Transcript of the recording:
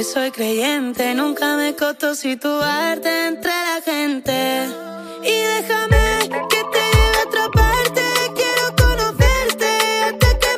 soy creyente, nunca me costó situarte entre la gente. Y déjame que